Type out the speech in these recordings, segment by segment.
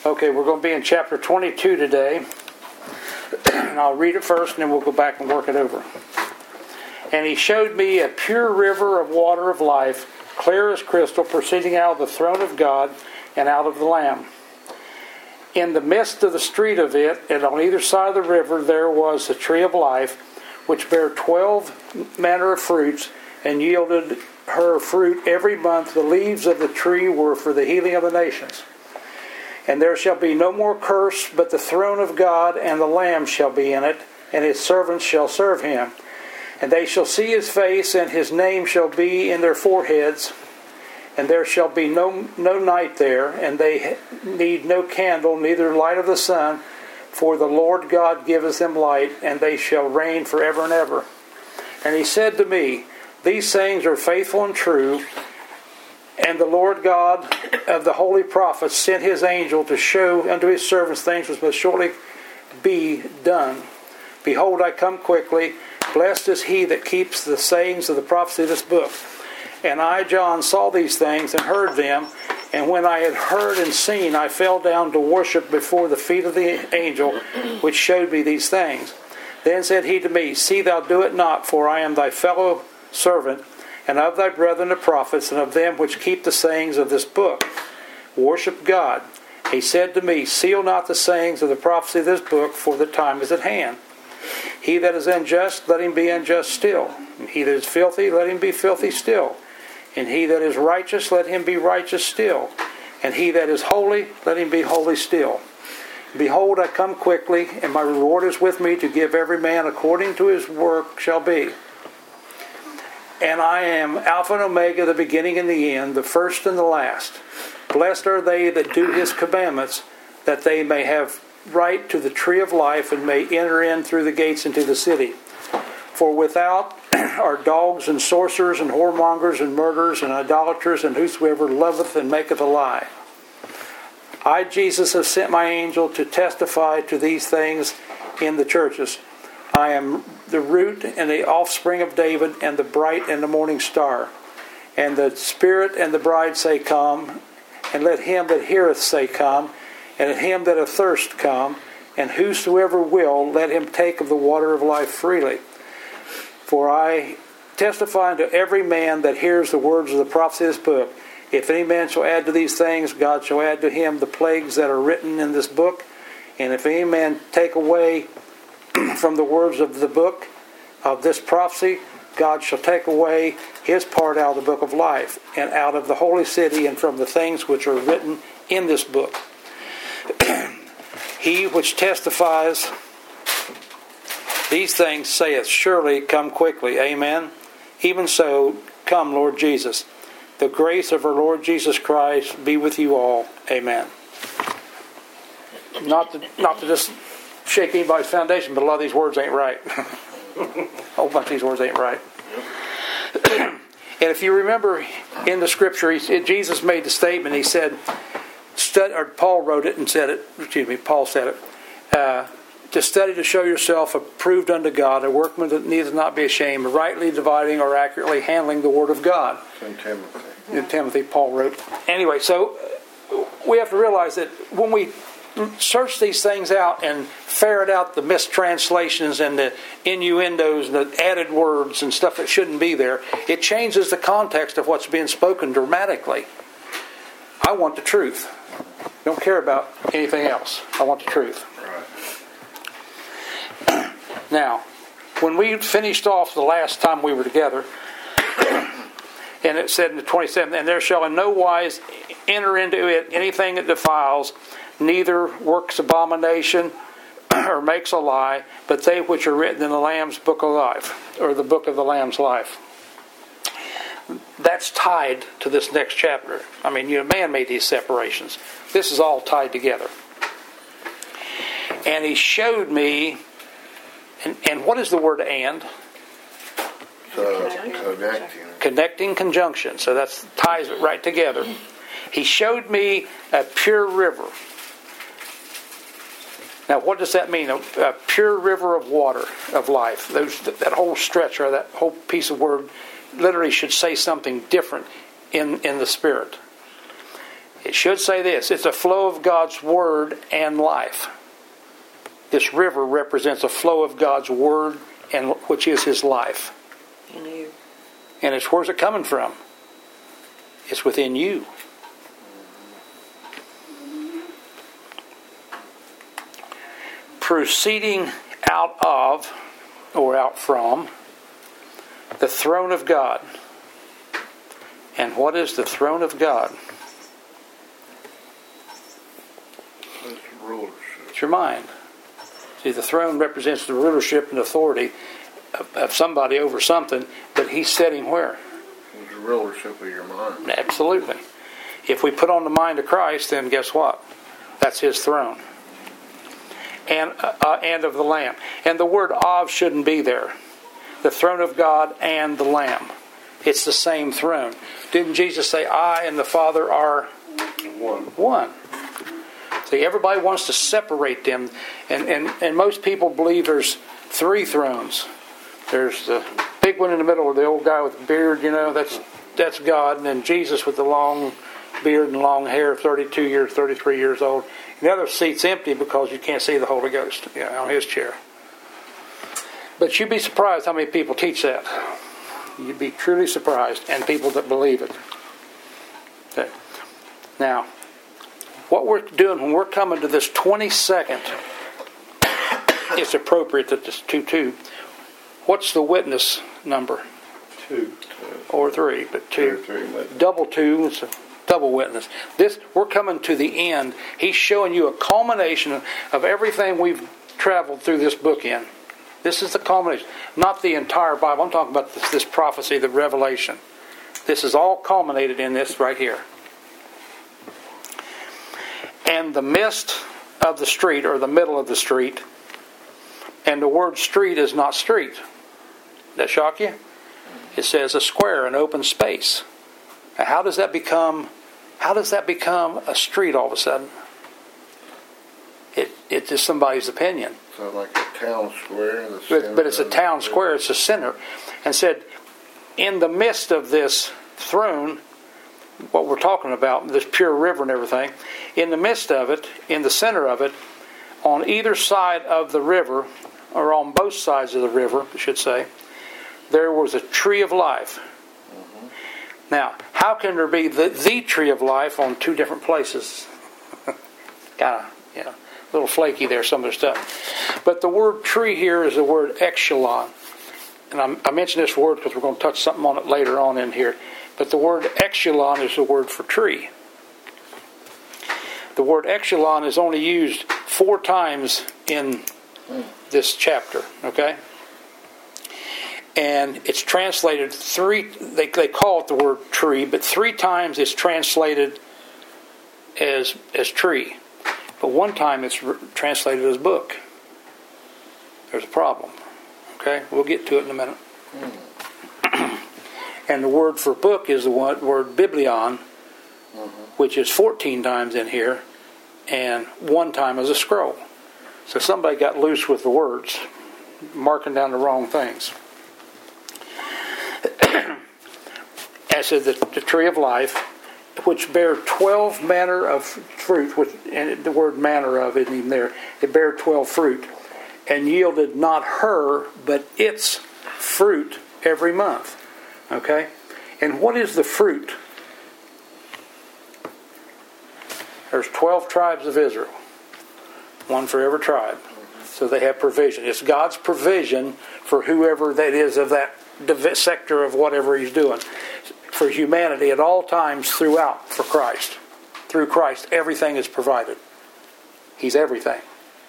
Okay, we're going to be in chapter 22 today. And I'll read it first and then we'll go back and work it over. And he showed me a pure river of water of life, clear as crystal, proceeding out of the throne of God and out of the Lamb. In the midst of the street of it, and on either side of the river, there was a tree of life, which bare 12 manner of fruits, and yielded her fruit every month. The leaves of the tree were for the healing of the nations. And there shall be no more curse, but the throne of God and the Lamb shall be in it, and his servants shall serve him. And they shall see his face, and his name shall be in their foreheads. And there shall be no night there, and they need no candle, neither light of the sun, for the Lord God giveth them light, and they shall reign forever and ever. And he said to me, These sayings are faithful and true. And the Lord God of the holy prophets sent his angel to show unto his servants things which must shortly be done. Behold, I come quickly. Blessed is he that keeps the sayings of the prophecy of this book. And I, John, saw these things and heard them. And when I had heard and seen, I fell down to worship before the feet of the angel which showed me these things. Then said he to me, See thou do it not, for I am thy fellow servant, and of thy brethren the prophets, and of them which keep the sayings of this book. Worship God. He said to me, Seal not the sayings of the prophecy of this book, for the time is at hand. He that is unjust, let him be unjust still. And he that is filthy, let him be filthy still. And he that is righteous, let him be righteous still. And he that is holy, let him be holy still. Behold, I come quickly, and my reward is with me to give every man according to his work shall be. And I am Alpha and Omega, the beginning and the end, the first and the last. Blessed are they that do his commandments, that they may have right to the tree of life, and may enter in through the gates into the city. For without are dogs and sorcerers and whoremongers and murderers and idolaters and whosoever loveth and maketh a lie. I, Jesus, have sent my angel to testify to these things in the churches. I am the root and the offspring of David, and the bright and the morning star. And the Spirit and the bride say, Come. And let him that heareth say, Come. And let him that athirst come. And whosoever will, let him take of the water of life freely. For I testify unto every man that hears the words of the prophecy of this book. If any man shall add to these things, God shall add to him the plagues that are written in this book. And if any man take away from the words of the book of this prophecy, God shall take away his part out of the book of life, and out of the holy city, and from the things which are written in this book. He which testifies these things saith, Surely come quickly. Amen. Even so, come, Lord Jesus. The grace of our Lord Jesus Christ be with you all. Amen. Not to just shake anybody's foundation, but a lot of these words ain't right. A whole bunch of these words ain't right. And if you remember in the scripture, Jesus made the statement. He said, Paul wrote it and said it. Paul said it. To study to show yourself approved unto God, a workman that needeth not be ashamed, rightly dividing or accurately handling the word of God. In Timothy, Paul wrote. Anyway, so we have to realize that when we search these things out and ferret out the mistranslations and the innuendos and the added words and stuff that shouldn't be there, it changes the context of what's being spoken dramatically. I want the truth. Don't care about anything else. I want the truth. Right. Now, when we finished off the last time we were together, and it said in the 27th, And there shall in no wise enter into it anything that defiles, neither works abomination or makes a lie, but they which are written in the Lamb's book of life, or the book of the Lamb's life. That's tied to this next chapter. I mean, man made these separations. This is all tied together. And he showed me, and what is the word and? Connecting conjunction. So that ties it right together. He showed me a pure river. Now, what does that mean? A pure river of water, of life. That whole stretch, or that whole piece of word, literally should say something different in the Spirit. It should say this. It's a flow of God's Word and life. This river represents a flow of God's Word, and which is His life. In you. And it's where's it coming from? It's within you. Proceeding out of, or out from, the throne of God. And what is the throne of God? It's rulership. It's your mind. See, the throne represents the rulership and authority of somebody over something, but He's sitting where? It's the rulership of your mind. Absolutely. If we put on the mind of Christ, then guess what? That's His throne. And of the Lamb. And the word of shouldn't be there. The throne of God and the Lamb. It's the same throne. Didn't Jesus say, I and the Father are one? See, everybody wants to separate them. And most people believe there's 3 thrones. There's the big one in the middle, the old guy with the beard, that's God. And then Jesus with the long beard and long hair, 32 years, 33 years old. And the other seat's empty because you can't see the Holy Ghost on His chair. But you'd be surprised how many people teach that. You'd be truly surprised, and people that believe it. Okay. Now, what we're doing when we're coming to this 22nd, it's appropriate that this 2-2. What's the witness number? 2. Or 3, but 2. 3. Double 2 is a double witness. This, we're coming to the end. He's showing you a culmination of everything we've traveled through this book in. This is the culmination. Not the entire Bible. I'm talking about this prophecy, the revelation. This is all culminated in this right here. And the midst of the street, or the middle of the street, and the word street is not street. That shock you? It says a square, an open space. Now, how does that become a street all of a sudden? It's just somebody's opinion. So like a town square. But it's a town square. It's a center. And said, in the midst of this throne, what we're talking about, this pure river and everything, in the midst of it, in the center of it, on either side of the river, or on both sides of the river, I should say, there was a tree of life. Mm-hmm. Now, how can there be the tree of life on 2 different places? Kind of, a little flaky there, some of the stuff. But the word tree here is the word echelon. And I mention this word because we're going to touch something on it later on in here. But the word echelon is the word for tree. The word echelon is only used 4 times in this chapter. Okay? And it's translated 3, they call it the word tree, but 3 times it's translated as tree. But 1 time it's translated as book. There's a problem. Okay? We'll get to it in a minute. And the word for book is the word biblion, which is 14 times in here, and 1 time as a scroll. So somebody got loose with the words, marking down the wrong things. As said, the tree of life, which bare 12 manner of fruit, and the word manner of isn't even there. It bare 12 fruit, and yielded not her, but its fruit every month. Okay? And what is the fruit? There's 12 tribes of Israel. 1 for every tribe. So they have provision. It's God's provision for whoever that is of that sector of whatever He's doing. For humanity at all times throughout for Christ. Through Christ, everything is provided. He's everything.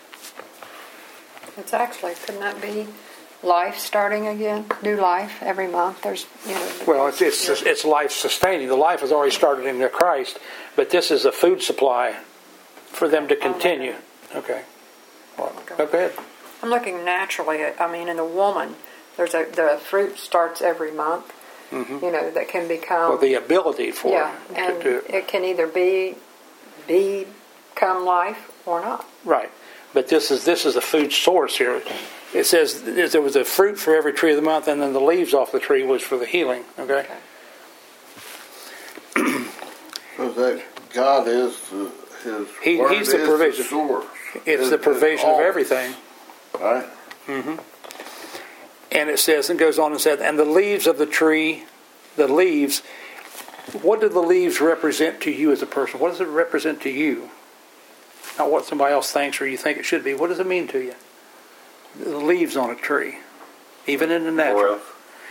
It's actually, couldn't that be life starting again? New life every month? There's, Well, it's life sustaining. The life has already started in Christ, but this is a food supply for them to continue. Okay. Well, go ahead. I'm looking naturally at, in the woman, the fruit starts every month. Mm-hmm. That can become... Well, the ability for and it can either become life or not. Right. But this is a food source here. It says there was a fruit for every tree of the month, and then the leaves off the tree was for the healing. Okay? So is that God is His word He's the is provision. The source. It's the provision of all, everything. Right? And it says, and goes on and said, and the leaves of the tree, the leaves, what do the leaves represent to you as a person? What does it represent to you? Not what somebody else thinks or you think it should be. What does it mean to you? The leaves on a tree, even in the natural.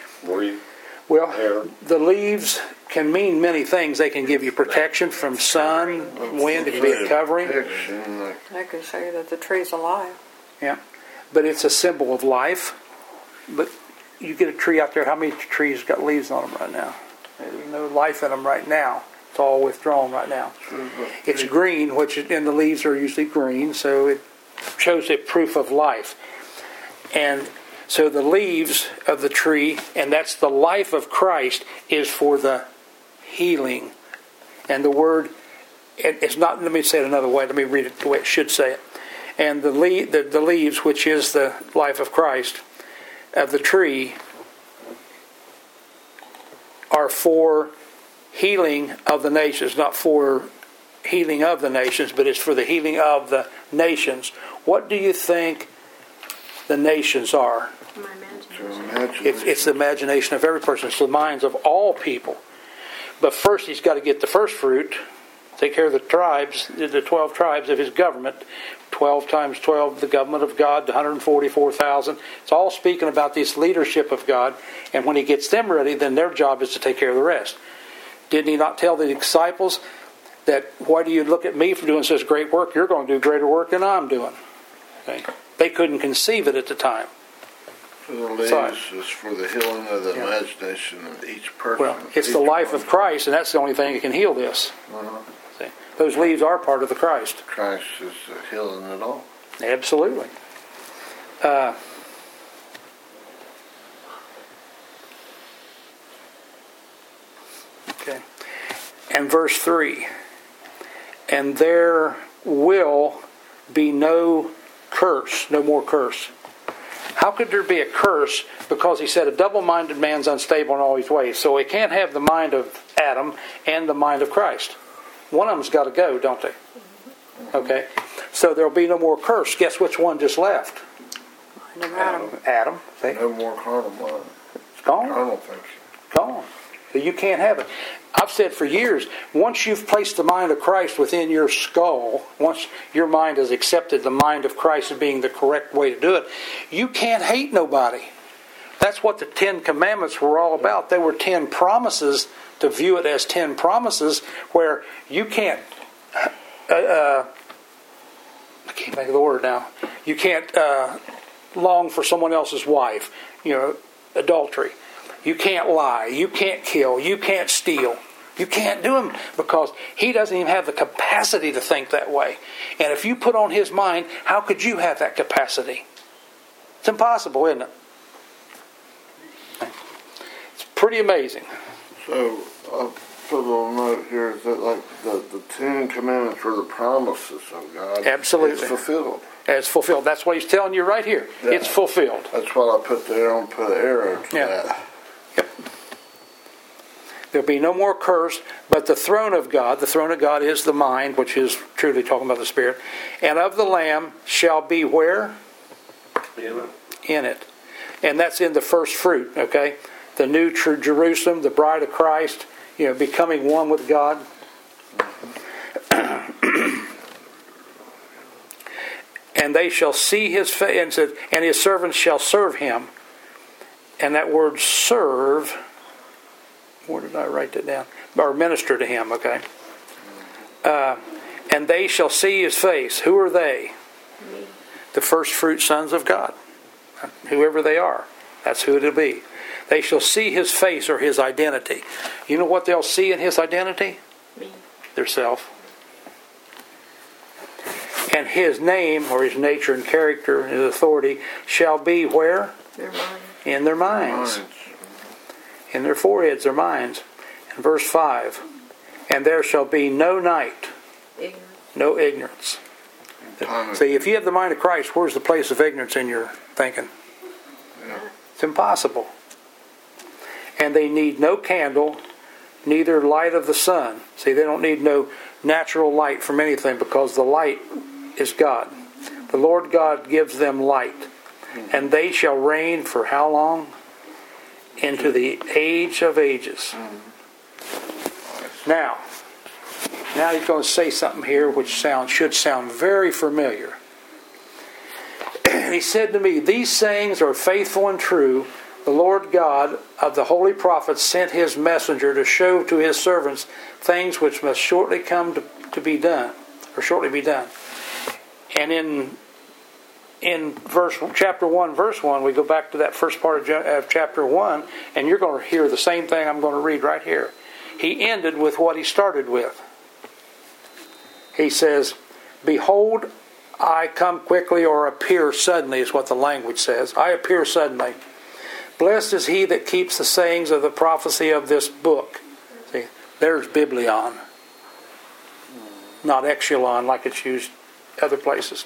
Well, the leaves can mean many things. They can give you protection from sun, wind. It can be a covering. I can show you that the tree's alive. Yeah, but it's a symbol of life. But you get a tree out there. How many trees got leaves on them right now? There's no life in them right now. It's all withdrawn right now. It's green, and the leaves are usually green, so it shows a proof of life. And so the leaves of the tree, and that's the life of Christ, is for the healing. And the word, it's not, let me say it another way. Let me read it the way it should say it. And the leaves, which is the life of Christ, of the tree, are for healing of the nations, not for healing of the nations, but it's for the healing of the nations. What do you think the nations are? My imagination. It's the imagination of every person. It's the minds of all people. But first he's got to get the first fruit, take care of the tribes, the 12 tribes of his government. 12 times 12, the government of God, the 144,000. It's all speaking about this leadership of God. And when he gets them ready, then their job is to take care of the rest. Didn't he not tell the disciples that, why do you look at me for doing such great work? You're going to do greater work than I'm doing. Okay? They couldn't conceive it at the time. The leaves is for the healing of the imagination of each person. Well, it's the life of Christ, and that's the only thing that can heal this. See? Those leaves are part of the Christ. Christ is healing it all. Absolutely. Okay. And verse 3. And there will be no curse, no more curse. How could there be a curse? Because he said a double-minded man's unstable in all his ways. So he can't have the mind of Adam and the mind of Christ. One of them's got to go, don't they? Okay. So there'll be no more curse. Guess which one just left? Adam. See? No more carnal mind. It's gone. Carnal thinking. Gone. So you can't have it. I've said for years, once you've placed the mind of Christ within your skull, once your mind has accepted the mind of Christ as being the correct way to do it, you can't hate nobody. That's what the 10 Commandments were all about. They were 10 promises, to view it as 10 promises, where you can't, I can't think of the word now, you can't long for someone else's wife, adultery. You can't lie. You can't kill. You can't steal. You can't do them because he doesn't even have the capacity to think that way. And if you put on his mind, how could you have that capacity? It's impossible, isn't it? It's pretty amazing. So, I'll put a little note here that like the 10 Commandments were the promises of God. Absolutely. It's fulfilled. It's fulfilled. That's what he's telling you right here. Yeah. It's fulfilled. That's what I put there on put an arrow to that. Yep. There'll be no more curse, but the throne of God is the mind, which is truly talking about the Spirit, and of the Lamb shall be where? In it. And that's in the first fruit, okay? The new Jerusalem, the bride of Christ, becoming one with God. And they shall see his face, and his servants shall serve him. And that word serve, where did I write that down? Or minister to him, okay? And they shall see his face. Who are they? The first fruit sons of God. Whoever they are. That's who it'll be. They shall see his face or his identity. You know what they'll see in his identity? Me. Their self. And his name, or his nature and character and his authority, shall be where? Their mind. In their minds. In their foreheads, their minds. And verse 5. And there shall be no night. Ignorance. No ignorance. See, if you have the mind of Christ, where's the place of ignorance in your thinking? Yeah. It's impossible. And they need no candle, neither light of the sun. See, they don't need no natural light from anything because the light is God. The Lord God gives them light. And they shall reign for how long? Into the age of ages. Now he's going to say something here which should sound very familiar. He said to me, these sayings are faithful and true. The Lord God of the holy prophets sent his messenger to show to his servants things which must shortly come to be done, or shortly be done. And in chapter 1, verse 1, we go back to that first part of chapter 1, and you're going to hear the same thing I'm going to read right here. He ended with what he started with. He says, behold, I come quickly, or appear suddenly is what the language says. I appear suddenly. Blessed is he that keeps the sayings of the prophecy of this book. See, there's Biblion. Not Exulon like it's used other places.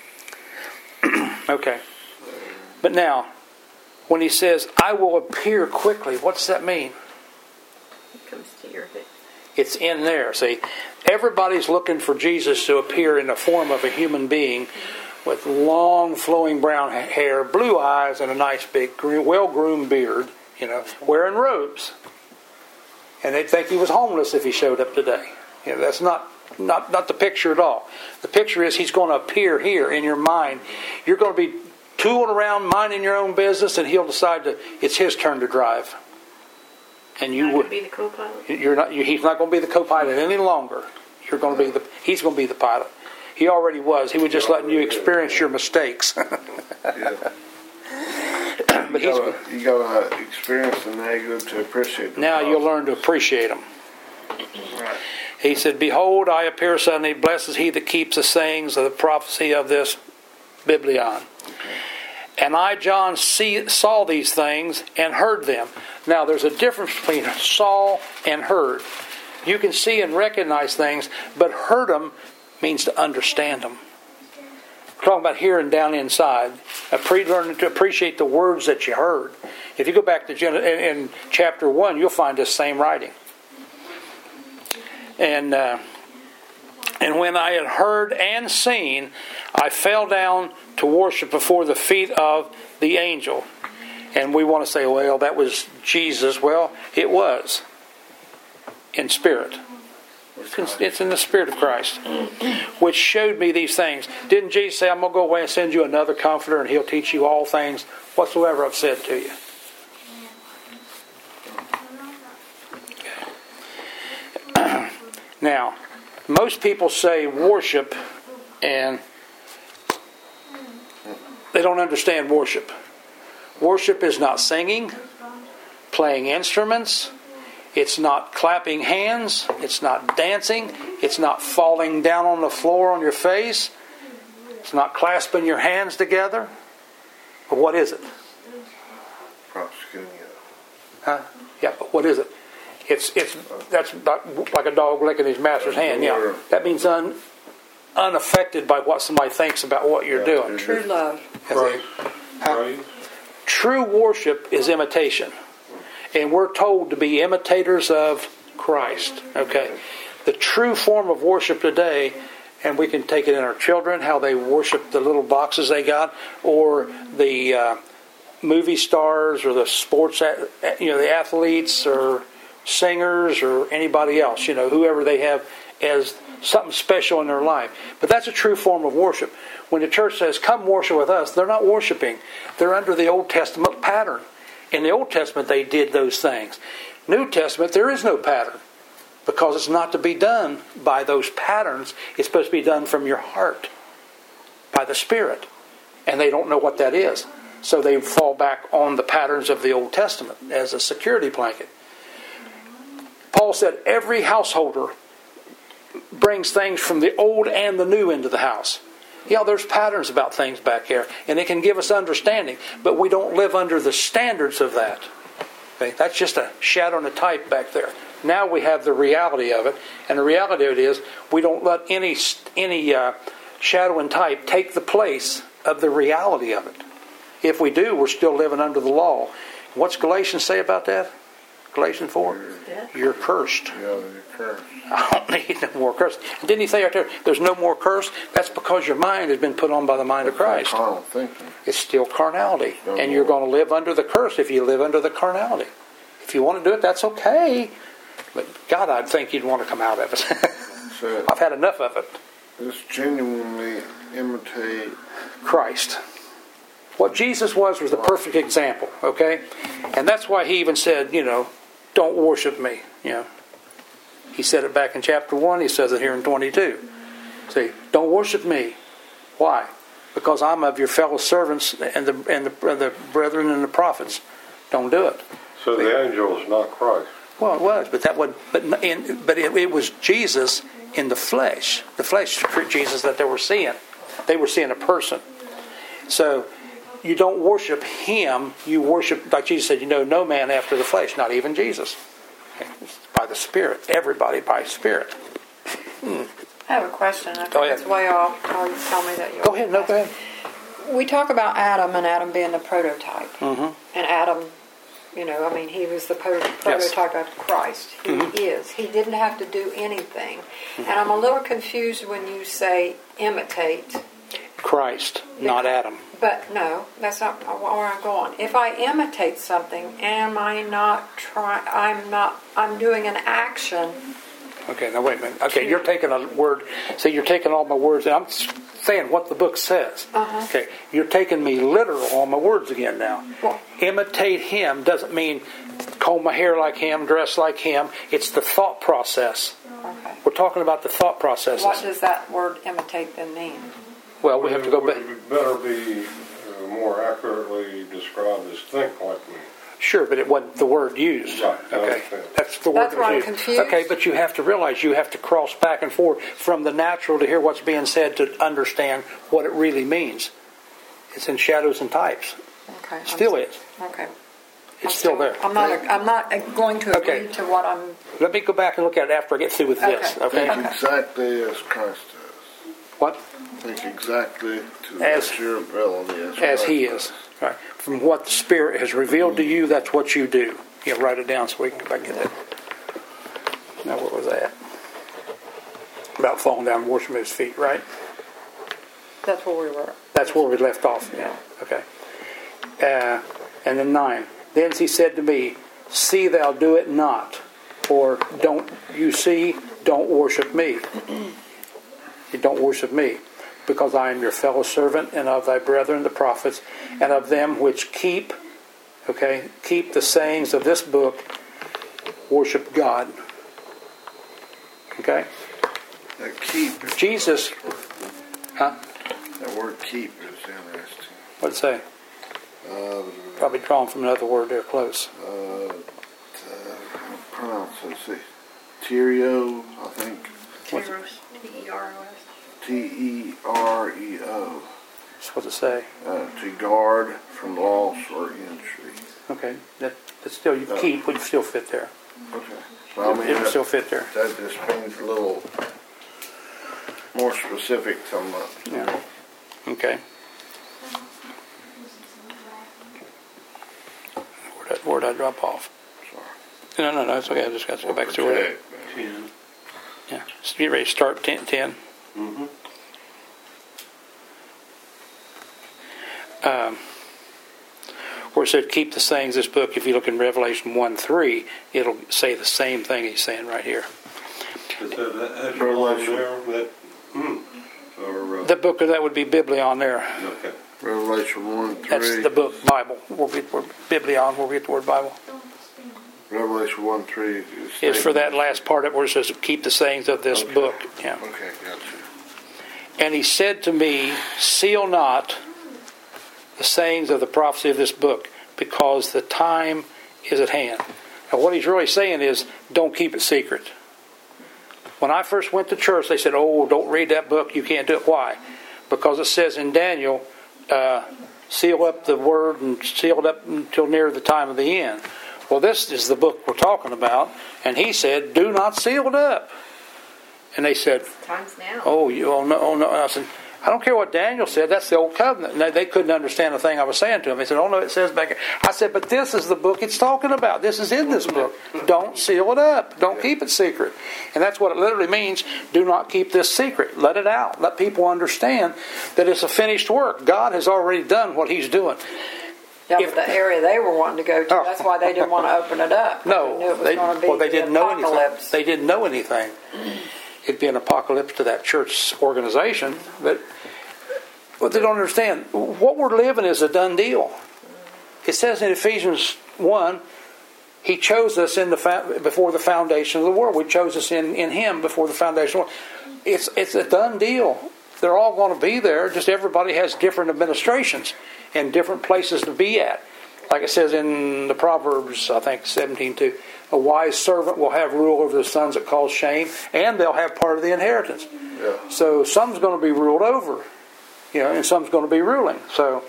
Okay. But now, when he says, I will appear quickly, what does that mean? It comes to your head. It's in there. See, everybody's looking for Jesus to appear in the form of a human being with long flowing brown hair, blue eyes, and a nice big well-groomed beard, wearing robes. And they'd think he was homeless if he showed up today. That's not the picture at all. The picture is he's going to appear here in your mind. You're going to be tooling around, minding your own business, and he'll decide it's his turn to drive. And you would be the co-pilot. He's not going to be the co-pilot any longer. He's going to be the pilot. He already was. He was just letting you experience your mistakes. Yeah. But you got to experience the negative to appreciate them. Now you'll learn to appreciate them. Right. He said, behold, I appear suddenly. Blessed is he that keeps the sayings of the prophecy of this Biblion. Okay. And I, John, saw these things and heard them. Now, there's a difference between saw and heard. You can see and recognize things, but heard them means to understand them. We're talking about hearing down inside. Learning to appreciate the words that you heard. If you go back to in chapter 1, you'll find this same writing. And when I had heard and seen, I fell down to worship before the feet of the angel. And we want to say, well, that was Jesus. Well, it was in spirit. It's in the Spirit of Christ, which showed me these things. Didn't Jesus say, I'm going to go away and send you another comforter, and he'll teach you all things whatsoever I've said to you? Okay. Now, most people say worship, and they don't understand worship. Worship is not singing, playing instruments. It's not clapping hands. It's not dancing. It's not falling down on the floor on your face. It's not clasping your hands together. But what is it? Prosecuting. Huh? Yeah, but what is it? That's like a dog licking his master's hand. Yeah, that means unaffected by what somebody thinks about what you're doing. True love. Right. True worship is imitation. And we're told to be imitators of Christ. Okay. The true form of worship today, and we can take it in our children, how they worship the little boxes they got, or the movie stars, or the sports, the athletes, or singers, or anybody else, whoever they have as something special in their life. But that's a true form of worship. When the church says, come worship with us, they're not worshiping. They're under the Old Testament pattern. In the Old Testament, they did those things. New Testament, there is no pattern. Because it's not to be done by those patterns. It's supposed to be done from your heart. By the Spirit. And they don't know what that is. So they fall back on the patterns of the Old Testament as a security blanket. Paul said every householder brings things from the old and the new into the house. Yeah, there's patterns about things back here, and it can give us understanding, but we don't live under the standards of that. Okay? That's just a shadow and a type back there. Now we have the reality of it, and the reality of it is we don't let any shadow and type take the place of the reality of it. If we do, we're still living under the law. What's Galatians say about that? Galatians 4? Yeah. You're cursed. Yeah, you're cursed. I don't need no more curse. Didn't he say right there, there's no more curse? That's because your mind has been put on by the mind of Christ. Carnal thinking. It's still carnality. No And you're more. going to live under the curse if you live under the carnality. If you want to do it, that's okay. But God, I'd think you'd want to come out of it. So I've had enough of it. just genuinely imitate. Christ. What Jesus was the perfect example, okay? And that's why he even said, don't worship me, He said it back in chapter 1. He says it here in 22. See, don't worship me. Why? Because I'm of your fellow servants and the brethren and the prophets. Don't do it. So the angel is not Christ. Well, it was, but it was Jesus in the flesh Jesus that they were seeing. They were seeing a person. So you don't worship him. You worship, like Jesus said, no man after the flesh, not even Jesus. It's by the Spirit. Everybody by Spirit. I have a question. I Go think ahead. it's way off. Or you tell me that you Go ahead. No, go ahead. We talk about Adam and Adam being the prototype. Mm-hmm. And Adam, he was the prototype of Christ. He is. He didn't have to do anything. And I'm a little confused when you say imitate. Christ, not Adam. But no, that's not where I'm going. If I imitate something, am I not trying? I'm doing an action. Okay, now wait a minute. Okay, you're taking a word. See, you're taking all my words, and I'm saying what the book says. Uh-huh. Okay, you're taking me literal on my words again now. Well, imitate him doesn't mean comb my hair like him, dress like him. It's the thought process. okay. We're talking about the thought processes. What does that word imitate then mean? Well, we have to go back. Would it better be more accurately described as think like me? Sure, but it wasn't the word used. Right, I Okay, understand. that's the word That's that why I'm was used. confused. Okay, but you have to realize you have to cross back and forth from the natural to hear what's being said to understand what it really means. It's in shadows and types. Okay. Still is. Okay. It's still there. I'm not going to agree Okay. to what I'm. Let me go back and look at it after I get through with this. Okay. Okay. Think exactly as Christ does. What? Think exactly to As- your ability as As he Christ is. Right. From what the Spirit has revealed to you, that's what you do. Write it down so we can go back and get that. Now, where was that? About falling down and worshiping his feet, right? That's where we were. That's where we left off. Yeah. Okay. And then 9. Then he said to me, see thou do it not. Or don't you see, don't worship me. You don't worship me. Because I am your fellow servant and of thy brethren the prophets and of them which keep the sayings of this book, worship God. Okay? That keep, Jesus, that word keep is interesting. what'd it say? Probably drawn from another word there close. Pronounce it, see. Terio, I think. Teros, T-E-R-O-S. T-E-R-E-O. What's it say? To guard from loss or injury. Okay. That's still, you keep would still fit there. Okay. Well, I mean, It would still fit there. that just means a little more specific to them. Yeah. Okay. Where'd I drop off? Sorry. No, it's okay. I just got to go back through it. 10. Yeah. Just get ready to start 10. Mm-hmm. Where it said, keep the sayings of this book. If you look in Revelation 1:3, it'll say the same thing he's saying right here. Is that Revelation there? The book of that would be Biblion there. Okay. Revelation 1:3. That's the book Bible. Where Biblion, where we get the word Bible. Revelation 1:3 Is for that last part of it where it says, keep the sayings of this book. Yeah. Okay, gotcha. And he said to me, seal not the sayings of the prophecy of this book, because the time is at hand. Now what he's really saying is, don't keep it secret. When I first went to church, they said, oh, don't read that book, you can't do it. Why? Because it says in Daniel, seal up the word and seal it up until near the time of the end. Well, this is the book we're talking about, and he said, do not seal it up. And they said, Time's now. oh no. And I said, I don't care what Daniel said. That's the old covenant. And they couldn't understand the thing I was saying to them. They said, oh no, it says back here. I said, but this is the book it's talking about. This is in this book. Don't seal it up. Don't keep it secret. And that's what it literally means. Do not keep this secret. Let it out. Let people understand that it's a finished work. God has already done what He's doing. Yeah, but the area they were wanting to go to, that's why they didn't want to open it up. No, they didn't know anything. They didn't know anything. It'd be an apocalypse to that church organization, but they don't understand. What we're living is a done deal. It says in Ephesians 1, He chose us before the foundation of the world. We chose us in Him before the foundation of the world. It's a done deal. They're all going to be there, just everybody has different administrations and different places to be at. Like it says in the Proverbs, I think 17:2, a wise servant will have rule over the sons that cause shame, and they'll have part of the inheritance. Yeah. So some's going to be ruled over, and some's going to be ruling. So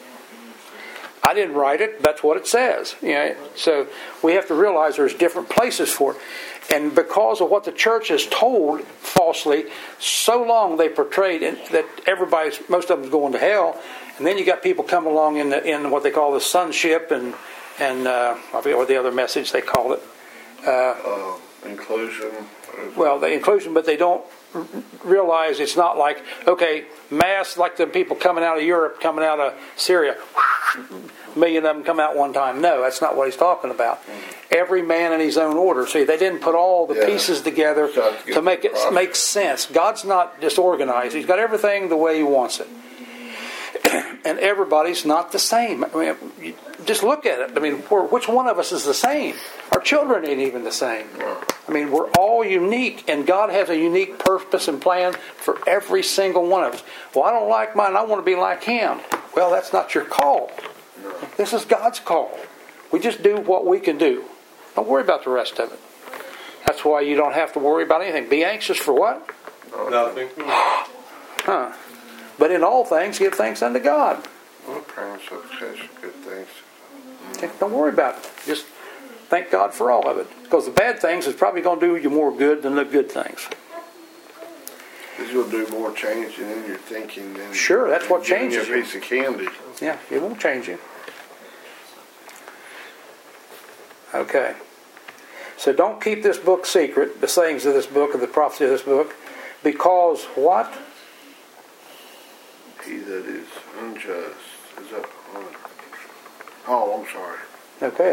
I didn't write it. That's what it says. So we have to realize there's different places for it. And because of what the church has told falsely, so long they portrayed that most of them's going to hell. And then you got people come along in what they call the sonship and I forget what the other message they call it. Inclusion. Well, the inclusion, but they don't realize it's not like, okay, mass like the people coming out of Europe, coming out of Syria, a million of them come out one time. No, that's not what he's talking about. Every man in his own order. See, they didn't put all the pieces together to make it make sense. God's not disorganized. He's got everything the way He wants it. And everybody's not the same. I mean, just look at it. I mean, which one of us is the same? Our children ain't even the same. I mean, we're all unique, and God has a unique purpose and plan for every single one of us. Well, I don't like mine. I want to be like Him. Well, that's not your call. This is God's call. We just do what we can do. Don't worry about the rest of it. That's why you don't have to worry about anything. Be anxious for what? Nothing. But in all things, give thanks unto God. Prayer, supplication, good things. Okay, don't worry about it. Just thank God for all of it. Because the bad things is probably going to do you more good than the good things. Because you'll do more changing in your thinking than sure, that's what changes you. A piece of candy. Yeah, it won't change you. Okay. So don't keep this book secret, the sayings of this book, or the prophecy of this book, because what? He that is unjust. Is that one? Oh, I'm sorry. Okay.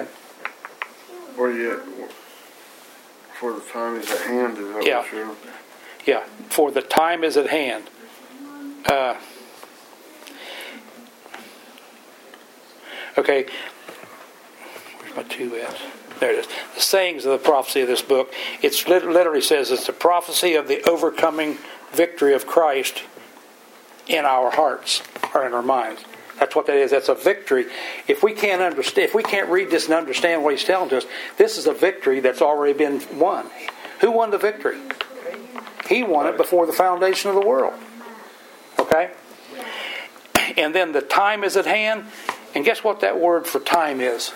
For the time is at hand, is that what you're... Yeah, for the time is at hand. Okay. Where's my 2S? There it is. The sayings of the prophecy of this book. It literally says it's the prophecy of the overcoming victory of Christ in our hearts or in our minds. That's what that is. That's a victory. If we can't understand, if we can't read this and understand what He's telling us, this is a victory that's already been won. Who won the victory? He won it before the foundation of the world. Okay? And then the time is at hand. And guess what that word for time is?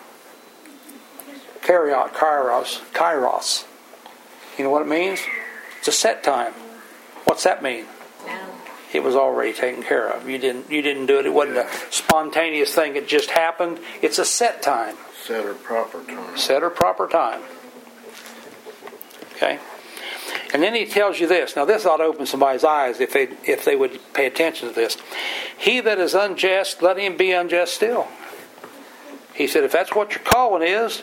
Kairos. You know what it means? It's a set time. What's that mean? It was already taken care of. You didn't do it. It wasn't a spontaneous thing. It just happened. It's a set time. Set or proper time. Set or proper time. Okay? And then he tells you this. Now this ought to open somebody's eyes if they would pay attention to this. He that is unjust, let him be unjust still. He said, if that's what your calling is,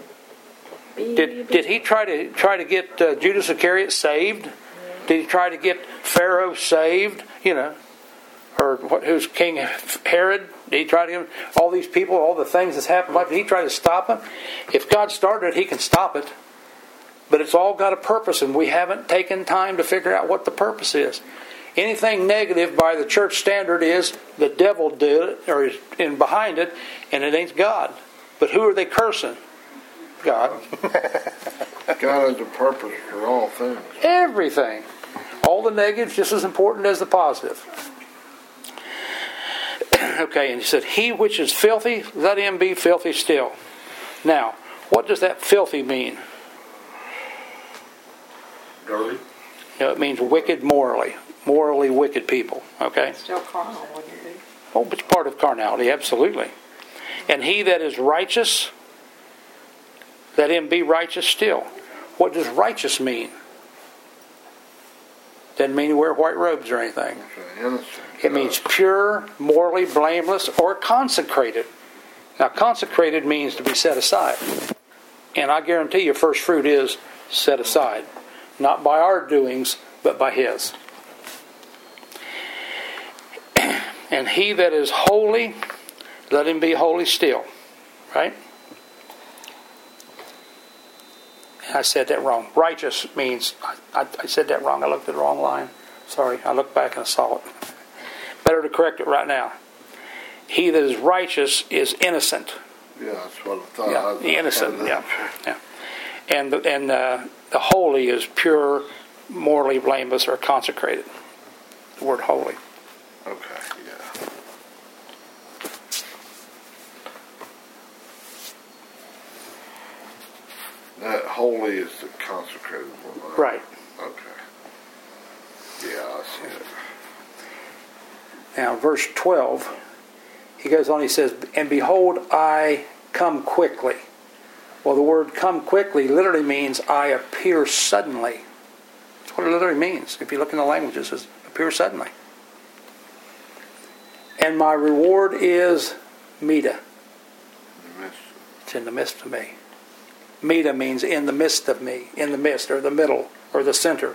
did he try to get Judas Iscariot saved? Did he try to get Pharaoh saved? Or who's King Herod? Did he try to get all these people, all the things that's happened? Did he try to stop him? If God started it, He can stop it. But it's all got a purpose, and we haven't taken time to figure out what the purpose is. Anything negative by the church standard is the devil did it, or is in behind it, and it ain't God. But who are they cursing? God. God has a purpose for all things. Everything. All the negatives just as important as the positive. Okay, and he said, he which is filthy, let him be filthy still. Now, what does that filthy mean? Dirty. It means wicked morally. morally wicked people. Okay? Still carnal, wouldn't it be? Oh, it's part of carnality, absolutely. And he that is righteous, let him be righteous still. What does righteous mean? Doesn't mean you wear white robes or anything. It means pure, morally blameless, or consecrated. Now, consecrated means to be set aside. And I guarantee you, first fruit is set aside. Not by our doings, but by His. And he that is holy, let him be holy still. Right? I said that wrong. Righteous means, I said that wrong. I looked at the wrong line. Sorry, I looked back and I saw it. Better to correct it right now. He that is righteous is innocent. Yeah, that's what I thought. Yeah, innocent, yeah. And the holy is pure, morally blameless, or consecrated. The word holy. Okay, yeah. That holy is the consecrated one. Right. Okay. Yeah, I see it. Now, verse 12, he goes on, he says, and behold, I come quickly. Well, the word come quickly literally means I appear suddenly. That's what it literally means. If you look in the languages, it says appear suddenly. And my reward is Meta. It's in the midst of me. Meta means in the midst of me, in the midst, or the middle, or the center.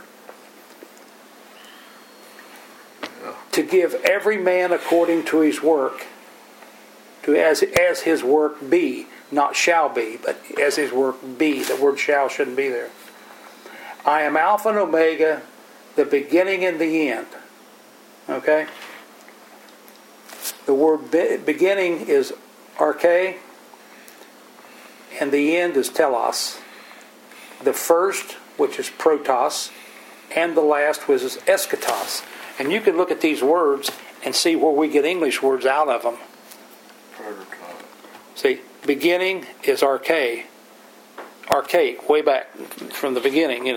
To give every man according to his work, as his work be, not shall be, but as his work be. The word shall shouldn't be there. I am Alpha and Omega, the beginning and the end. Okay? The word beginning is arche, and the end is telos. The first, which is protos, and the last, which is eschatos. And you can look at these words and see where we get English words out of them. See, beginning is archaic, way back from the beginning,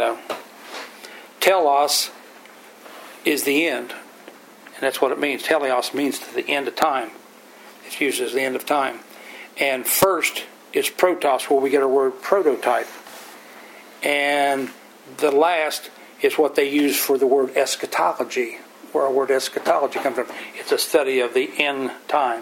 Telos is the end. And that's what it means. Teleos means to the end of time. It's used as the end of time. And first is protos, where we get our word prototype. And the last is what they use for the word eschatology, where our word eschatology comes from. It's a study of the end time.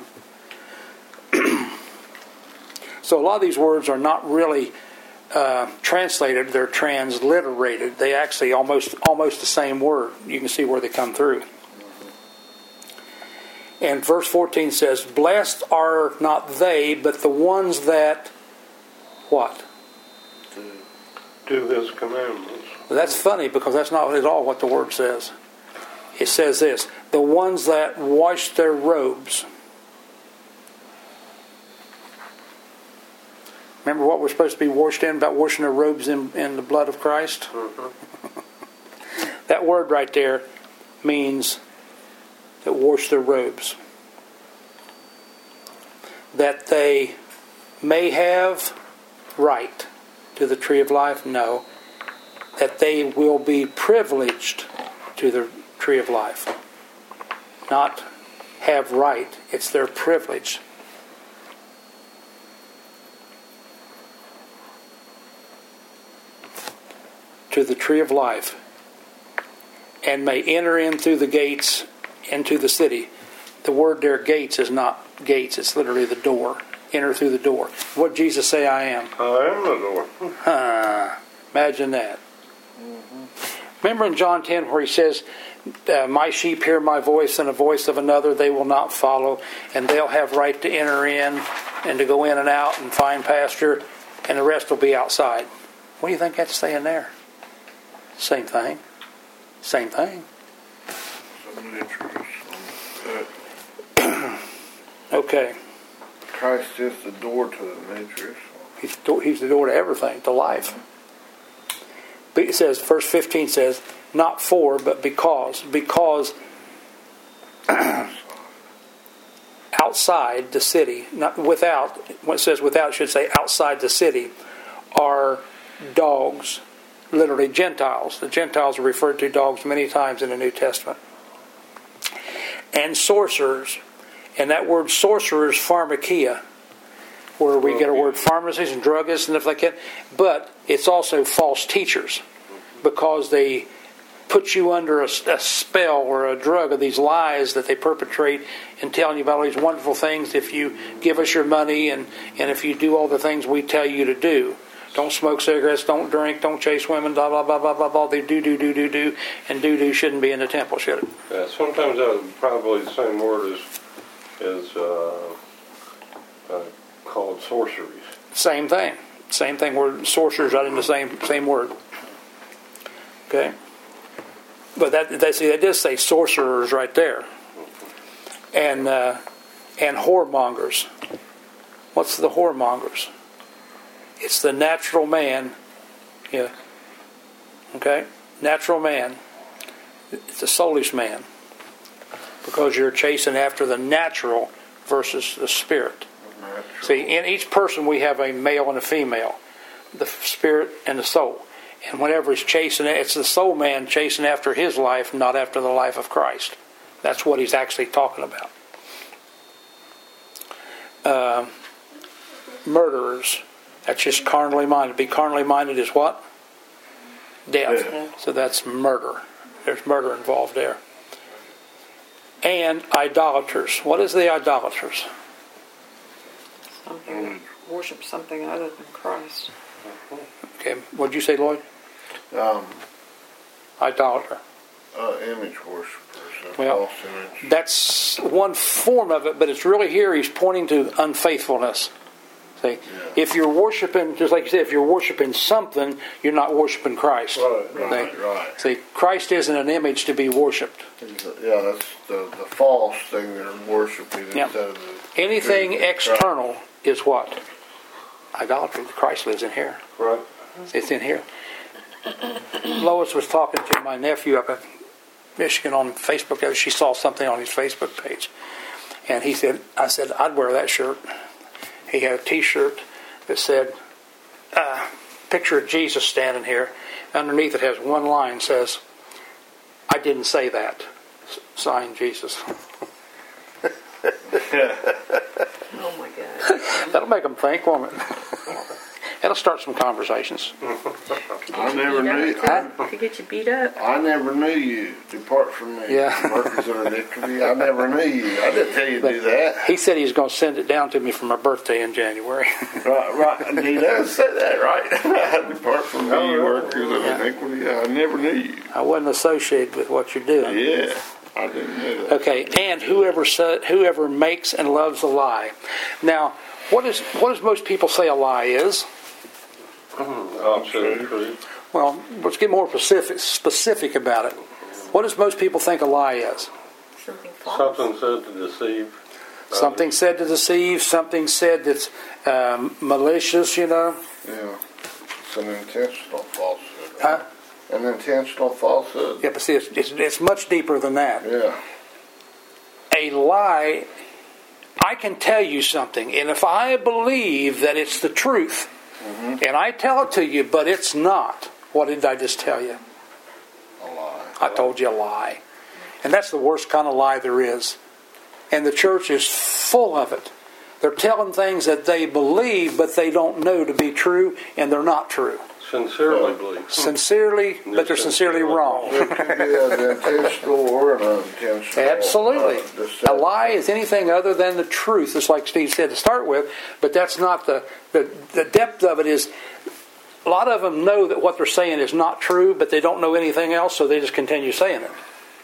So a lot of these words are not really translated, they're transliterated. They actually almost the same word. You can see where they come through. And verse 14 says, blessed are not they, but the ones that, what? Do His commandments. Well, that's funny, because that's not at all what the word says. It says this, the ones that wash their robes. Remember what we're supposed to be washed in, about washing their robes in the blood of Christ? Mm-hmm. That word right there means that wash their robes. That they may have right to the tree of life? No. That they will be privileged to the tree of life. Not have right. It's their privilege. To the tree of life. And may enter in through the gates into the city. The word there, gates, is not gates. It's literally the door. Enter through the door. What did Jesus say I am? I am the door. Imagine that. Mm-hmm. Remember in John 10 where he says, my sheep hear my voice, and the voice of another they will not follow, and they'll have right to enter in and to go in and out and find pasture, and the rest will be outside. What do you think that's saying there? Same thing. Same thing. Okay. Christ is the door to the New Jerusalem. He's the door to everything, to life. But it says, verse 15 says, not for, but because. Because outside the city, not without, when it says without, it should say outside the city, are dogs literally Gentiles. The Gentiles are referred to dogs many times in the New Testament. And sorcerers. And that word sorcerer is pharmakia, where we get our word pharmacies and druggists and stuff like that. But it's also false teachers, because they put you under a spell or a drug of these lies that they perpetrate and telling you about all these wonderful things if you give us your money and if you do all the things we tell you to do. Don't smoke cigarettes, don't drink, don't chase women, blah, blah, blah, blah, blah, blah. They do. And do shouldn't be in the temple, should it? Yeah, sometimes that would probably the same word as called sorceries. Same thing. Same thing. Word sorcerers right in the same word. Okay? But that does say sorcerers right there. And whoremongers. What's the whoremongers? It's the natural man. Yeah. Okay? Natural man. It's a soulish man. Because you're chasing after the natural versus the spirit. Natural. See, in each person we have a male and a female. The spirit and the soul. And whenever he's chasing it, it's the soul man chasing after his life, not after the life of Christ. That's what he's actually talking about. Murderers. That's just carnally minded. To be carnally minded is what? Death. Yeah. So that's murder. There's murder involved there. And idolaters. What is the idolaters? Something that worship something other than Christ. Okay, what did you say, Lloyd? Idolater. Image worshipers. Well, False image. that's one form of it, but it's really here he's pointing to unfaithfulness. See, Yeah. if you're worshiping, just like you said, if you're worshiping something, you're not worshiping Christ. Right. See, Christ isn't an image to be worshipped. Yeah, that's the false thing they're worshiping Yep. instead of the Anything true external is what? Idolatry. Christ lives in here. Right. It's in here. Lois was talking to my nephew up in Michigan on Facebook. She saw something on his Facebook page. And I said, I'd wear that shirt. He had a t-shirt that said, picture of Jesus standing here. Underneath it has one line, says, I didn't say that. Signed, Jesus. Oh my God. That'll make them think, won't it? That'll start some conversations. I never knew. Could get you beat up. I never knew you. Depart from me. Yeah. Workers of iniquity. I never knew you. I didn't tell you to do that. He said he was going to send it down to me for my birthday in January. Right. He does say that, right? Depart from me, you workers of iniquity. I never knew you. I wasn't associated with what you're doing. Yeah. I didn't know that. Okay, and whoever makes and loves a lie. Now, what does most people say a lie is? Opposite of the truth. Well, let's get more specific about it. What does most people think a lie is? Something false. Something said to deceive. Something said to deceive, something said that's malicious, Yeah. It's an intentional falsehood. Huh? An intentional falsehood. Yeah, but see, it's much deeper than that. Yeah. A lie, I can tell you something, and if I believe that it's the truth, and I tell it to you, but it's not, what did I just tell you? A lie. I told you a lie. And that's the worst kind of lie there is. And the church is full of it. They're telling things that they believe, but they don't know to be true, and they're not true. Sincerely believe. Sincerely, but they're sincerely wrong. It could be an intentional or an unintentional. Absolutely. Deception. A lie is anything other than the truth, just like Steve said to start with, but that's not the depth of it is, a lot of them know that what they're saying is not true, but they don't know anything else, so they just continue saying it.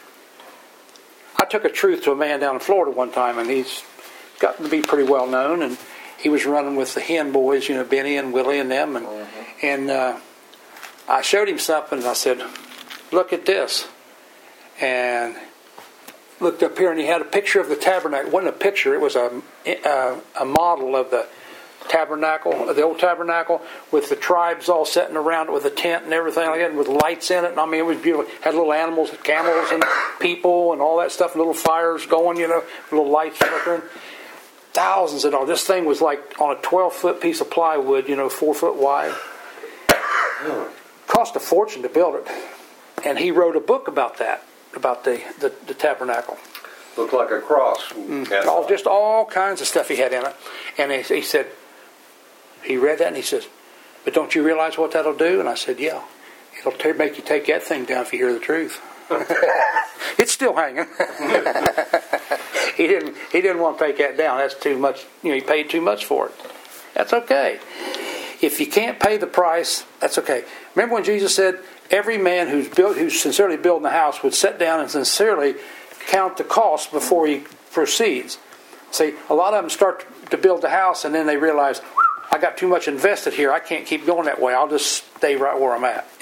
I took a truth to a man down in Florida one time, and he's gotten to be pretty well known, and he was running with the Hen boys, Benny and Willie and them, and I showed him something, and I said, look at this. And looked up here, and he had a picture of the tabernacle. It wasn't a picture, it was a model of the tabernacle, the old tabernacle, with the tribes all sitting around it with a tent and everything like that, and with lights in it. And I mean, it was beautiful. It had little animals, camels and people and all that stuff, little fires going, little lights flickering. Thousands of dollars. This thing was like on a 12-foot piece of plywood, 4 foot wide. cost a fortune to build it. And he wrote a book about that, about the tabernacle. Looked like a cross. Just all kinds of stuff he had in it. And he said, he read that and he says, but don't you realize what that'll do? And I said, yeah. It'll make you take that thing down if you hear the truth. It's still hanging. He didn't want to take that down. That's too much. He paid too much for it. That's okay. If you can't pay the price, that's okay. Remember when Jesus said, every man who's sincerely building a house would sit down and sincerely count the cost before he proceeds. See, a lot of them start to build the house and then they realize, I got too much invested here. I can't keep going that way. I'll just stay right where I'm at.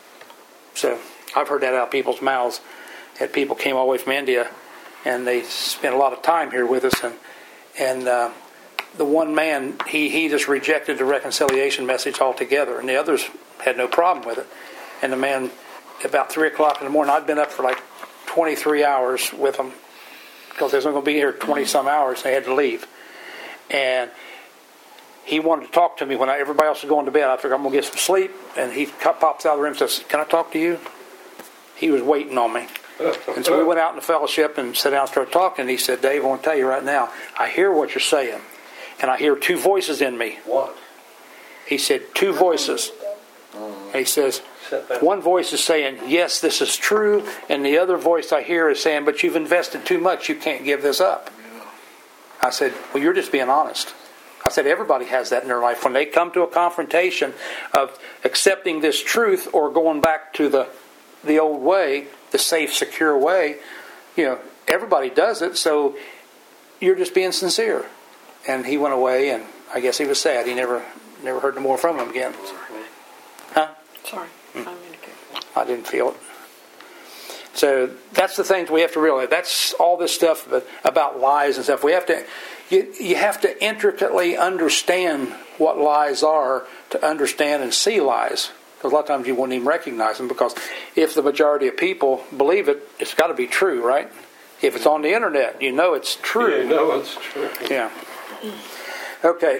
So I've heard that out of people's mouths. Had people came all the way from India and they spent a lot of time here with us, and the one man he just rejected the reconciliation message altogether, and the others had no problem with it. And the man, about 3 o'clock in the morning, I'd been up for like 23 hours with him because they was going to be here 20 some hours, and they had to leave. And he wanted to talk to me when everybody else was going to bed. I figured I'm going to get some sleep, and he pops out of the room and says, "Can I talk to you?" He was waiting on me. And so we went out in the fellowship and sat down and started talking. And he said, "Dave, I want to tell you right now, I hear what you're saying, and I hear two voices in me." What? He said, two voices. And he says, one voice is saying, yes, this is true, and the other voice I hear is saying, but you've invested too much, you can't give this up. I said, well, you're just being honest. I said, everybody has that in their life. When they come to a confrontation of accepting this truth or going back to the old way, the safe, secure way, everybody does it, so you're just being sincere. And he went away, and I guess he was sad. He never heard no more from him again. Huh? Sorry. I didn't feel it. So that's the things we have to realize. That's all this stuff about lies and stuff. We have to, you have to intricately understand what lies are to understand and see lies. Because a lot of times you won't even recognize them, because if the majority of people believe it, it's got to be true, right? If it's on the internet, you know it's true. You know it's true. Yeah. Okay.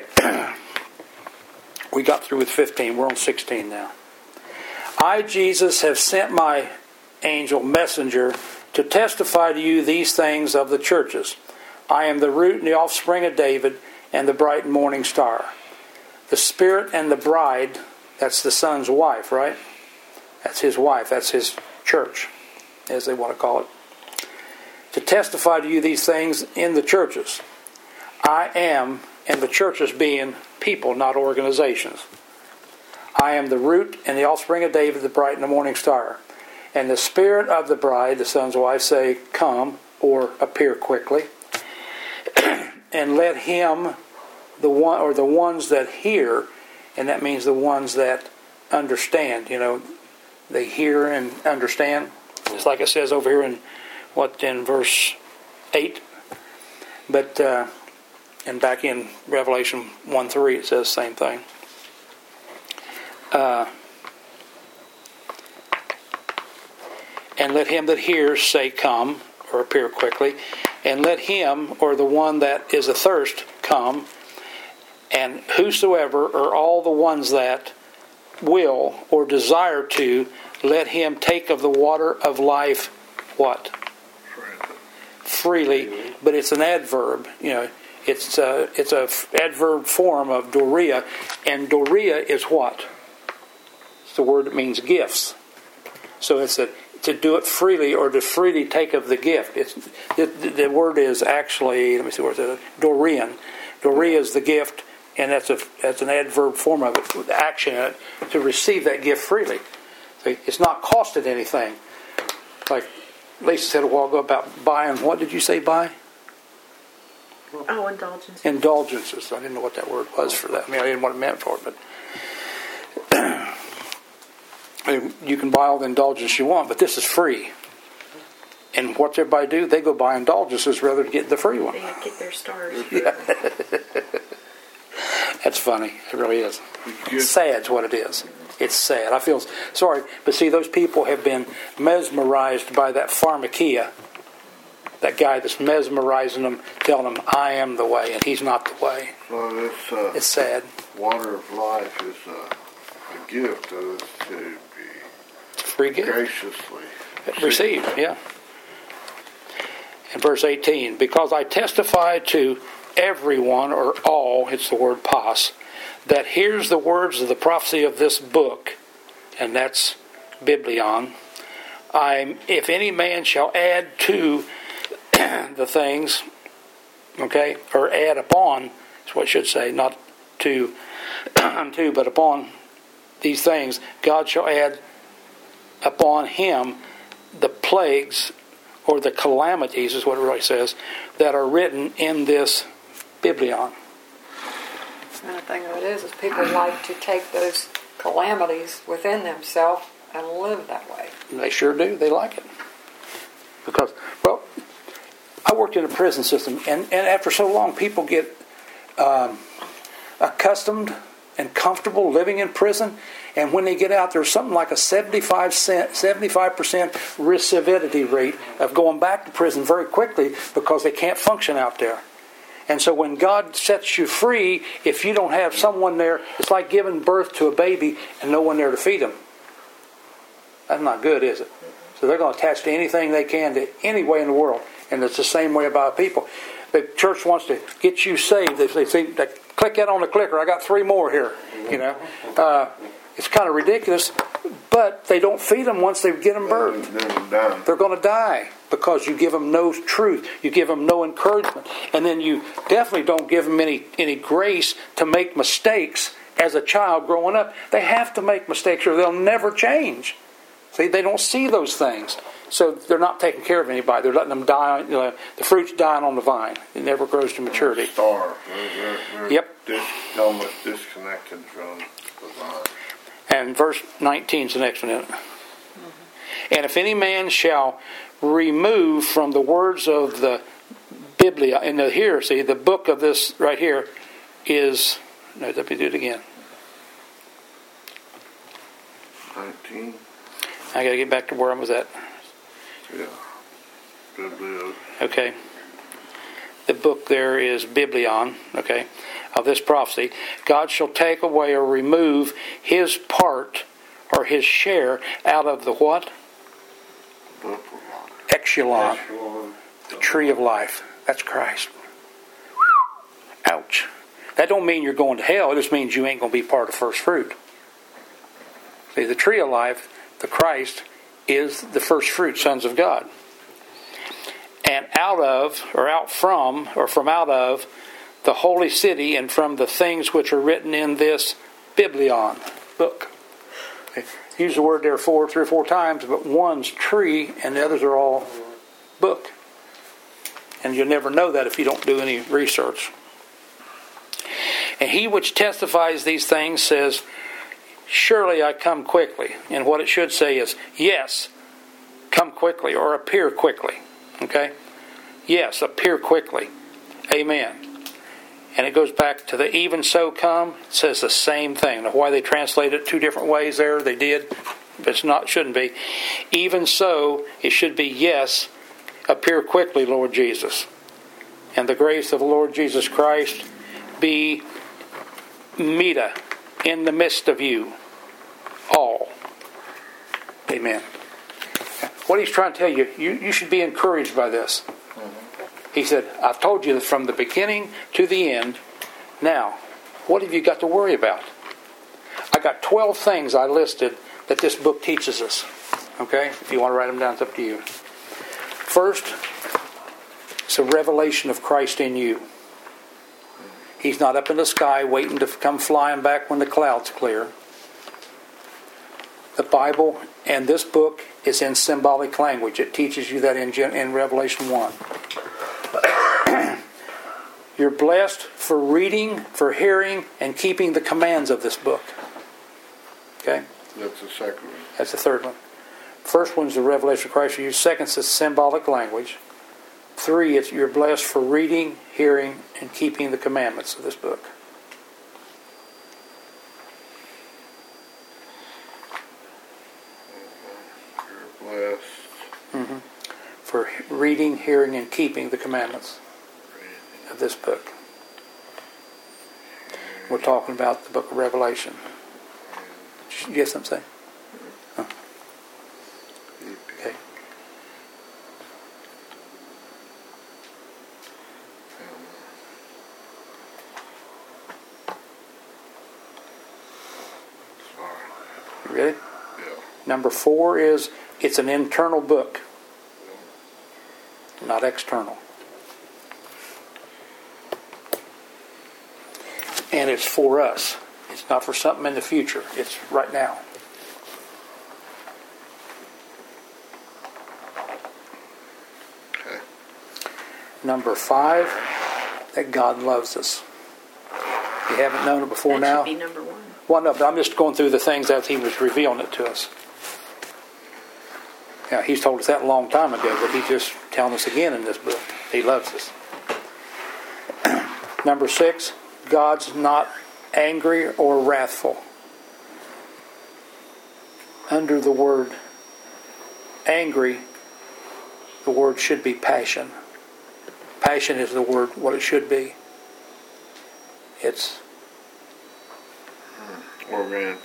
We got through with 15. We're on 16 now. I, Jesus, have sent my angel messenger to testify to you these things of the churches. I am the root and the offspring of David and the bright and morning star. The Spirit and the bride, that's the Son's wife, right? That's his wife. That's his church, as they want to call it. To testify to you these things in the churches. I am, and the churches being people, not organizations. I am the root and the offspring of David, the bright and the morning star. And the Spirit of the bride, the Son's wife, say, come, or appear quickly. And let him, the one or the ones that hear, and that means the ones that understand, they hear and understand. It's like it says over here in verse 8. But and back in Revelation 1:3 it says the same thing. And let him that hears say, come, or appear quickly. And let him, or the one that is athirst, come. And whosoever, or all the ones that will, or desire to, let him take of the water of life, what? Freely. But it's an adverb, It's a adverb form of doria, and doria is what? It's the word that means gifts. So it's to do it freely, or to freely take of the gift. The word is actually, let me see where it is, Dorian. Doria is the gift, and that's an adverb form of it, with action in it, to receive that gift freely. So it's not costed anything. Like Lisa said a while ago about buying, what did you say buy? Oh, indulgences. Indulgences. I didn't know what that word was for that. I didn't know what it meant for it, but you can buy all the indulgences you want, but this is free. And what's everybody do? They go buy indulgences rather than get the free one. They get their stars. Yeah. That's funny. It really is. Sad's what it is. It's sad. I feel sorry, but see, those people have been mesmerized by that pharmakia. That guy that's mesmerizing them, telling them, I am the way, and he's not the way. So it's sad. Water of life is a gift to be free gift. Graciously. Received, yeah. In verse 18, because I testify to everyone or all, it's the word pas, that hears the words of the prophecy of this book, and that's Biblion. If any man shall add to the things, okay, or add upon, is what it should say, not to, but upon these things, God shall add upon him the plagues or the calamities, is what it really says, that are written in this Biblion. And the thing of it is people like to take those calamities within themselves and live that way. They sure do. They like it. Because, well, I worked in a prison system, and after so long, people get accustomed and comfortable living in prison, and when they get out, there's something like a 75% recidivity rate of going back to prison very quickly because they can't function out there. And so when God sets you free, if you don't have someone there, it's like giving birth to a baby and no one there to feed them. That's not good, is it? So they're going to attach to anything they can to any way in the world. And it's the same way about people. The church wants to get you saved. They click that on the clicker. I got 3 more here. You know, it's kind of ridiculous, but they don't feed them once they get them birthed. They're going to die because you give them no truth. You give them no encouragement, and then you definitely don't give them any grace to make mistakes. As a child growing up, they have to make mistakes or they'll never change. See, they don't see those things. So they're not taking care of anybody. They're letting them die. The fruit's dying on the vine. It never grows to maturity. They're Yep. almost disconnected from the vine. And verse 19 is the next one, isn't it? And if any man shall remove from the words of the Biblia, and here, see, the book of this right here is, no, let me do it again. 19. I got to get back to where I was at. Yeah. Biblia. Okay. The book there is Biblion, okay, of this prophecy. God shall take away or remove his part or his share out of the what? Exulon. The tree of life. That's Christ. Ouch. That don't mean you're going to hell. It just means you ain't going to be part of first fruit. See, the tree of life, the Christ, is the first fruit, sons of God. And out of, or out from, or from out of the holy city and from the things which are written in this Biblion, book. Use the word there 3 or 4 times, but one's tree and the others are all book. And you'll never know that if you don't do any research. And he which testifies these things says, surely I come quickly. And what it should say is, yes, come quickly or appear quickly. Okay? Yes, appear quickly. Amen. And it goes back to the even so come. It says the same thing. Now, why they translate it 2 different ways there, they did. But it's not, shouldn't be. Even so, it should be yes, appear quickly, Lord Jesus. And the grace of the Lord Jesus Christ be meta in the midst of you all. Amen. What he's trying to tell you, you should be encouraged by this. He said, I've told you from the beginning to the end. Now, what have you got to worry about? I got 12 things I listed that this book teaches us. Okay? If you want to write them down, it's up to you. First, it's a revelation of Christ in you. He's not up in the sky waiting to come flying back when the clouds clear. The Bible and this book is in symbolic language. It teaches you that in Revelation 1. You're blessed for reading, for hearing, and keeping the commands of this book. Okay? That's the second one. That's the third one. First one's the revelation of Christ. Second is symbolic language. 3, it's you're blessed for reading, hearing, and keeping the commandments of this book. You're blessed. Mm-hmm. For reading, hearing, and keeping the commandments of this book. We're talking about the book of Revelation. Did you get something to say? Huh. Number 4 is it's an internal book, not external. And it's for us. It's not for something in the future. It's right now. Okay. Number 5, that God loves us. You haven't known it before That now? should be number 1. Well, no, but I'm just going through the things as He was revealing it to us. Yeah, He's told us that a long time ago, but He's just telling us again in this book. He loves us. Number 6, God's not angry or wrathful. Under the word angry, the word should be passion. Passion is the word, what it should be. It's Orge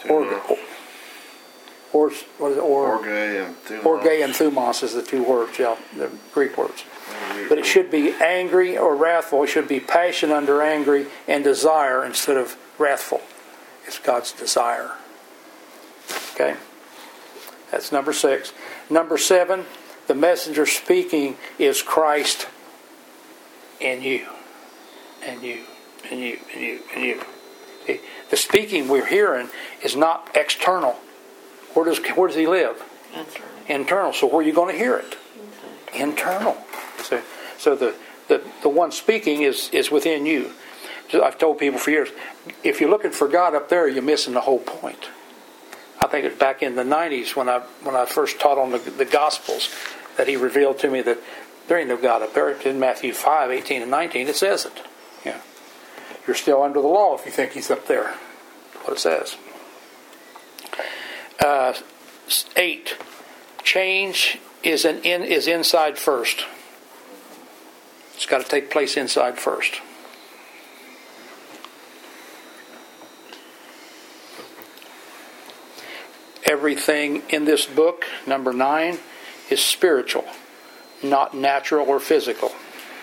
and thumos is the 2 words, yeah, the Greek words. But it should be angry or wrathful. It should be passion under angry and desire instead of wrathful. It's God's desire. Okay? That's number 6. Number 7, the messenger speaking is Christ in you. And you. And you. And you. And you. Okay? The speaking we're hearing is not external. Where does He live? Internal. So where are you going to hear it? Internal. So the one speaking is within you. I've told people for years, if you're looking for God up there, you're missing the whole point. I think it's back in the 90s when I first taught on the Gospels that He revealed to me that there ain't no God up there. In Matthew 5, 18 and 19, it says it. Yeah. You're still under the law if you think He's up there. That's what it says. 8. Change is inside first. It's got to take place inside first. Everything in this book, number 9, is spiritual, not natural or physical.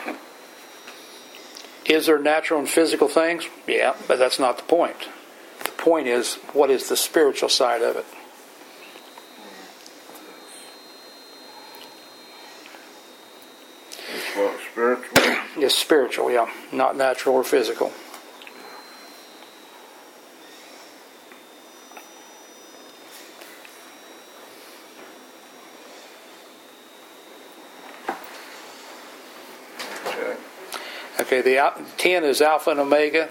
Is there natural and physical things? Yeah, but that's not the point. The point is, what is the spiritual side of it? It's what, spiritual? It's spiritual, yeah, not natural or physical. Okay, the 10 is Alpha and Omega.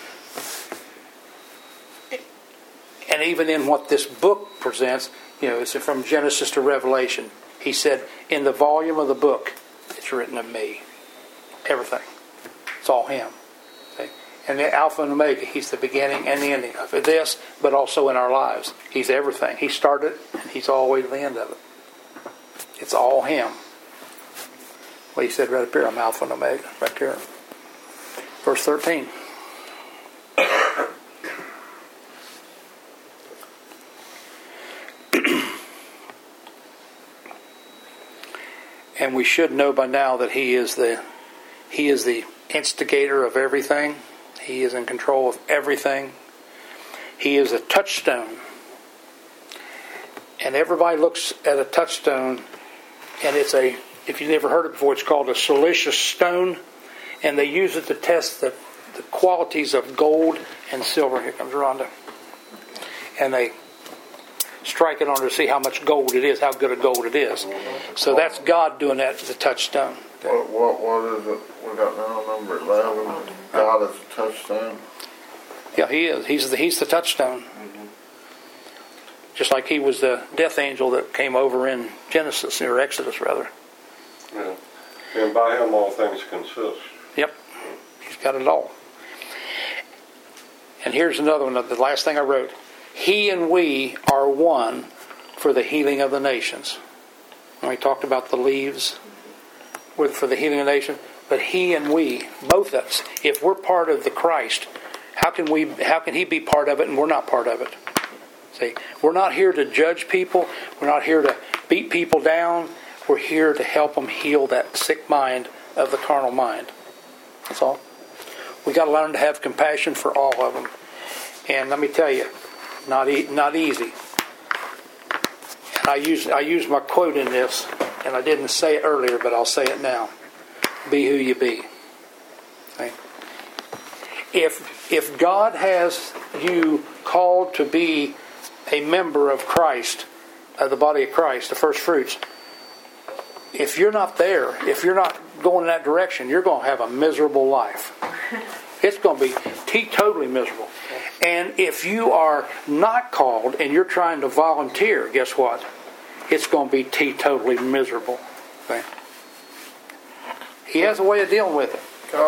And even in what this book presents, it's from Genesis to Revelation. He said, in the volume of the book, it's written of me. Everything. It's all Him. See? And the Alpha and Omega, He's the beginning and the ending of this, but also in our lives. He's everything. He started, and He's all the way to the end of it. It's all Him. Well, He said right up here, I'm Alpha and Omega, right there. Verse 13. And we should know by now that He is the instigator of everything. He is in control of everything. He is a touchstone. And everybody looks at a touchstone, and if you've never heard it before, it's called a siliceous stone. And they use it to test the qualities of gold and silver. Here comes Rhonda. And they strike it on to see how much gold it is, how good a gold it is. So that's God doing that as a touchstone. What is it? We got now number 11. God is a touchstone. Yeah, He is. He's the touchstone. Mm-hmm. Just like He was the death angel that came over in Genesis, or Exodus rather. Yeah. And by Him all things consist. Yep. He's got it all. And here's another one, the last thing I wrote. He and we are one for the healing of the nations. And we talked about the leaves for the healing of the nation. But He and we, both of us, if we're part of the Christ, how can He be part of it and we're not part of it? See, we're not here to judge people. We're not here to beat people down. We're here to help them heal that sick mind of the carnal mind. That's all. We got to learn to have compassion for all of them. And let me tell you, not easy. I use my quote in this, and I didn't say it earlier, but I'll say it now. Be who you be. Okay? If God has you called to be a member of Christ, of the body of Christ, the first fruits, if you're not there, if you're not going in that direction, you're going to have a miserable life. It's going to be teetotally miserable. And if you are not called and you're trying to volunteer, guess what? It's going to be teetotally miserable. Okay? He has a way of dealing with it.